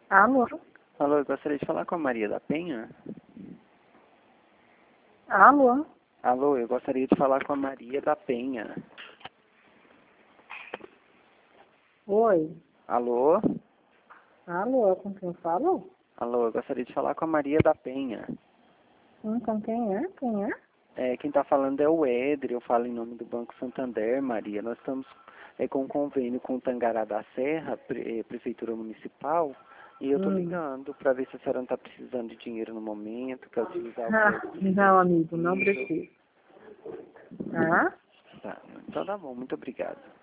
Alô? Alô, eu gostaria de falar com a Maria da Penha. Alô? Alô, eu gostaria de falar com a Maria da Penha. Oi? Alô? Alô, com quem falo? Alô, eu gostaria de falar com a Maria da Penha. Com quem é? Quem é? Quem está falando é o Éder, eu falo em nome do Banco Santander, Maria. Nós estamos com um convênio com o Tangará da Serra, Prefeitura Municipal, e eu estou ligando para ver se a senhora não está precisando de dinheiro no momento, para utilizar o crédito. Não, amigo, não preciso. Tá? Tá, então tá bom, muito obrigado.